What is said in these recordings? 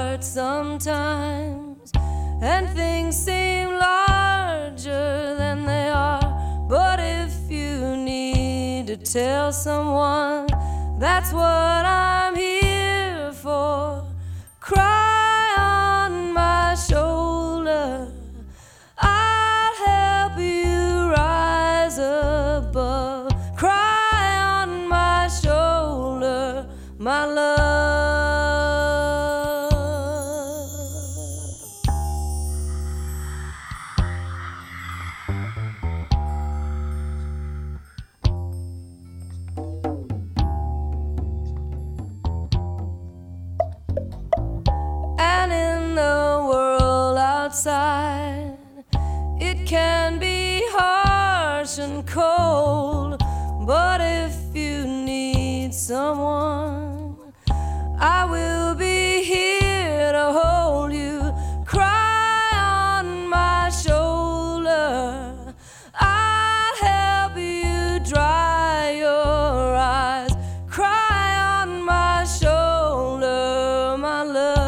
hard sometimes, and things seem larger than they are. But if you need to tell someone, that's what I'm here for. Cry on my shoulder, I'll help you rise above. Cry on my shoulder, my love. And in the world outside, it can be harsh and cold, but if you need someone, I will be here to hold you. Cry on my shoulder, I'll help you dry your eyes. Cry on my shoulder, my love.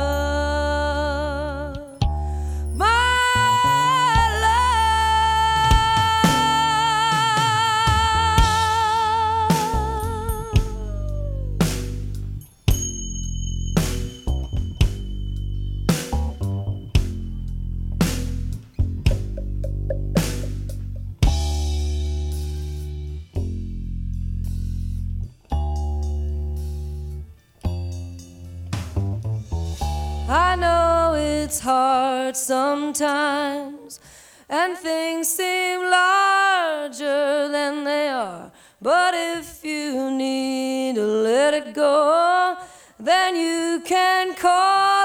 I know it's hard sometimes, and things seem larger than they are. But if you need to let it go, then you can call